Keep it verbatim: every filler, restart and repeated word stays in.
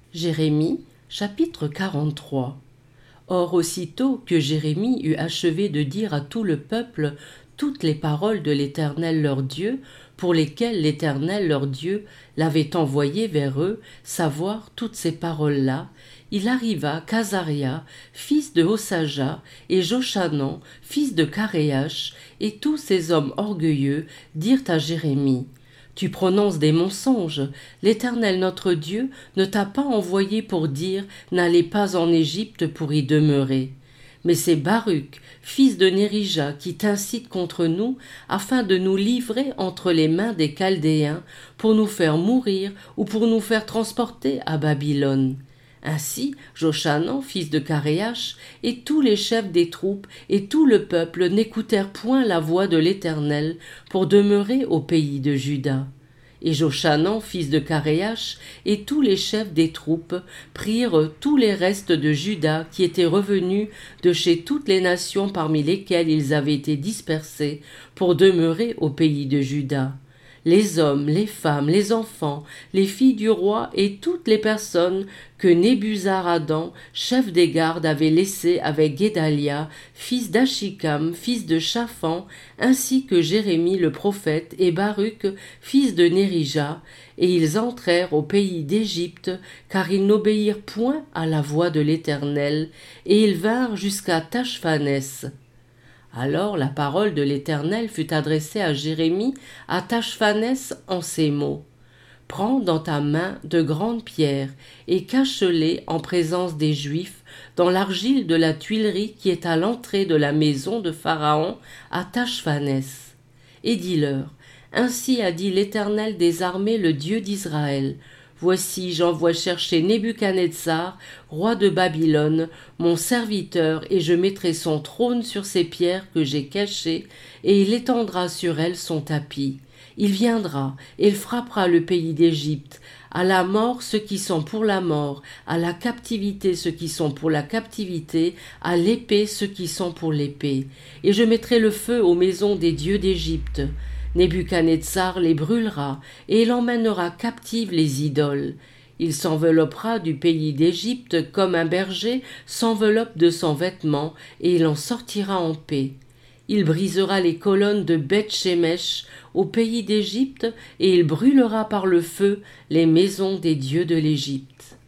Jérémie, chapitre quarante-trois. Or aussitôt que Jérémie eut achevé de dire à tout le peuple toutes les paroles de l'Éternel leur Dieu, pour lesquelles l'Éternel leur Dieu l'avait envoyé vers eux, savoir toutes ces paroles-là, il arriva qu'Azaria, fils de Hosaja, et Joshanan, fils de Karéach, et tous ces hommes orgueilleux dirent à Jérémie: Tu prononces des mensonges. L'Éternel notre Dieu ne t'a pas envoyé pour dire: N'allez pas en Égypte pour y demeurer. Mais c'est Baruch, fils de Nérija, qui t'incite contre nous, afin de nous livrer entre les mains des Chaldéens, pour nous faire mourir ou pour nous faire transporter à Babylone. Ainsi, Joshanan, fils de Karéach, et tous les chefs des troupes et tout le peuple n'écoutèrent point la voix de l'Éternel pour demeurer au pays de Juda. Et Joshanan, fils de Karéach, et tous les chefs des troupes prirent tous les restes de Juda qui étaient revenus de chez toutes les nations parmi lesquelles ils avaient été dispersés pour demeurer au pays de Juda. Les hommes, les femmes, les enfants, les filles du roi et toutes les personnes que Nebuzaradan, chef des gardes, avait laissées avec Guédalia, fils d'Achikam, fils de Shaphan, ainsi que Jérémie le prophète et Baruch, fils de Nérija, et ils entrèrent au pays d'Égypte, car ils n'obéirent point à la voix de l'Éternel, et ils vinrent jusqu'à Tachphanès. Alors la parole de l'Éternel fut adressée à Jérémie à Tachphanès en ces mots: Prends dans ta main de grandes pierres et cache-les en présence des Juifs dans l'argile de la tuilerie qui est à l'entrée de la maison de Pharaon à Tachphanès. Et dis-leur: Ainsi a dit l'Éternel des armées, le Dieu d'Israël. Voici, j'envoie chercher Nebuchadnezzar, roi de Babylone, mon serviteur, et je mettrai son trône sur ces pierres que j'ai cachées, et il étendra sur elles son tapis. Il viendra, et il frappera le pays d'Égypte, à la mort ceux qui sont pour la mort, à la captivité ceux qui sont pour la captivité, à l'épée ceux qui sont pour l'épée. Et je mettrai le feu aux maisons des dieux d'Égypte. Nebuchadnezzar les brûlera, et il emmènera captives les idoles. Il s'enveloppera du pays d'Égypte comme un berger s'enveloppe de son vêtement, et il en sortira en paix. Il brisera les colonnes de Beth-Shemesh au pays d'Égypte, et il brûlera par le feu les maisons des dieux de l'Égypte.